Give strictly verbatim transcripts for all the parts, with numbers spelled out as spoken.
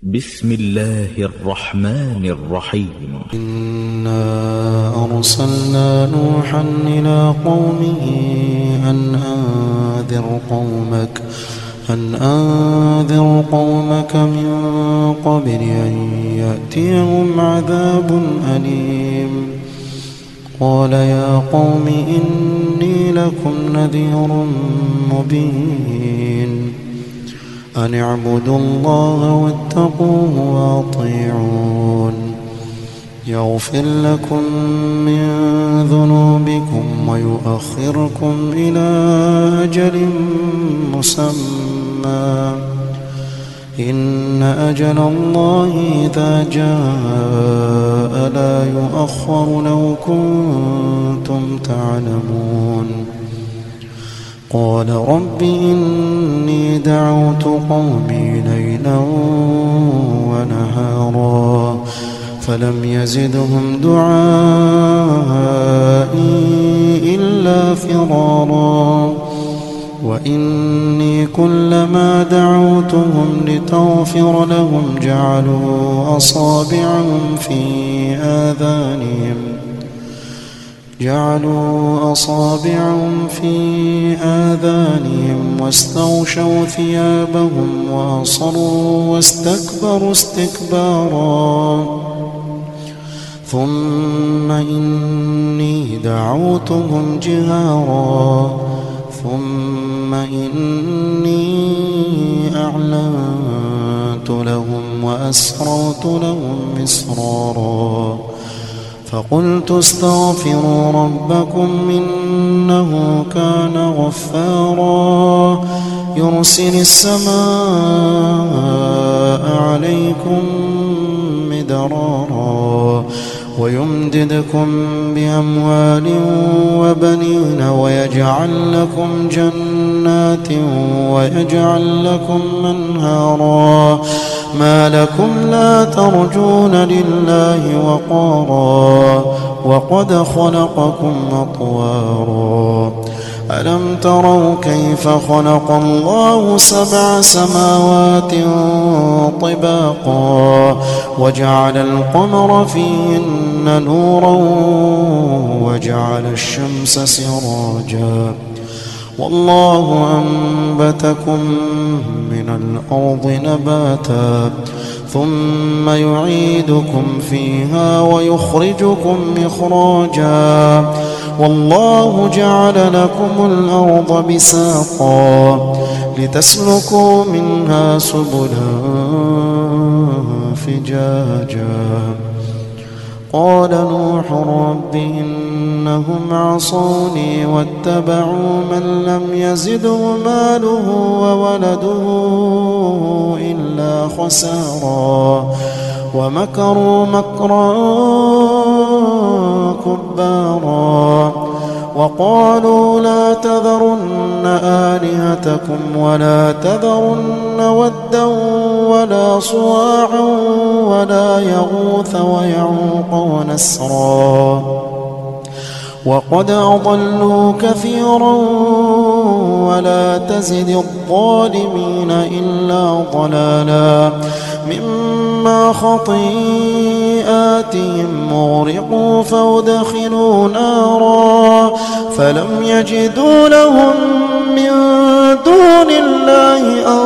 بسم الله الرحمن الرحيم. إنا أرسلنا نوحا إلى قومه أن أنذر قومك أن أنذر قومك من قبل أن يأتيهم عذاب أليم. قال يا قوم إني لكم نذير مبين أن اعبدوا الله واتقوه وأطيعون يغفر لكم من ذنوبكم ويؤخركم إلى أجل مسمى إن أجل الله إذا جاء لا يؤخر لو كنتم تعلمون. قال رب إني دعوت قومي ليلا ونهارا فلم يزدهم دعائي إلا فرارا وإني كلما دعوتهم لتغفر لهم جعلوا أصابعهم في آذانهم جعلوا أصابعهم في آذانهم واستغشوا ثيابهم وأصروا واستكبروا استكبارا ثم إني دعوتهم جهارا ثم إني أعلنت لهم وأسررت لهم إسرارا فقلت استغفروا ربكم إنه كان غفارا يرسل السماء عليكم مدرارا ويمددكم بأموال وبنين ويجعل لكم جنات ويجعل لكم أنهارا ما لكم لا ترجون لله وقارا وقد خلقكم أطوارا ألم تروا كيف خلق الله سبع سماوات طباقا وجعل القمر فيهن نورا وجعل الشمس سراجا والله أنبتكم من الأرض نباتا ثم يعيدكم فيها ويخرجكم إخراجا والله جعل لكم الأرض بساطا لتسلكوا منها سبلا فجاجا. قال نوح رب إنهم عصوني واتبعوا من لم يزده ماله وولده إلا خسارا ومكروا مكرا كبارا وقالوا لا تذرن آلهتكم ولا تذرن ودا ولا صواعا ولا يغوث ويعوق ونسرا وقد أضلوا كثيرا ولا تزد الظالمين إلا ضلالا مما خطيئاتهم مغرقوا فادخلوا نارا فلم يجدوا لهم من دون الله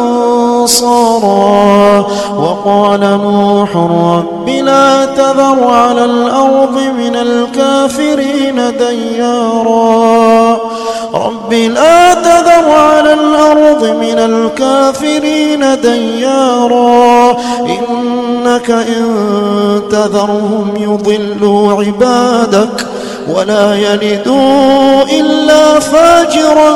أنصارا وقال نوح رب لا تذر على الأرض من الكافرين ديارا رب لا تذر على الأرض من الكافرين ديارا إنك إن تذرهم يضلوا عبادك ولا يلدوا إلا فاجرا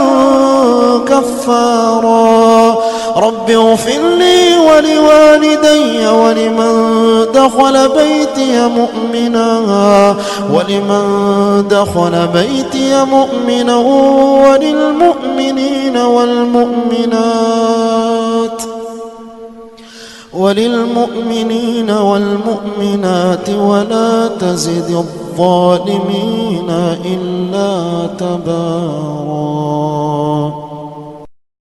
كفارا رب اغفر لي ولوالدي ولمن دخل بيتي مؤمنا ولمن دخل بيتي مؤمنا وللمؤمنين والمؤمنات وللمؤمنين والمؤمنات ولا تزد الظالمين إلا تبارا.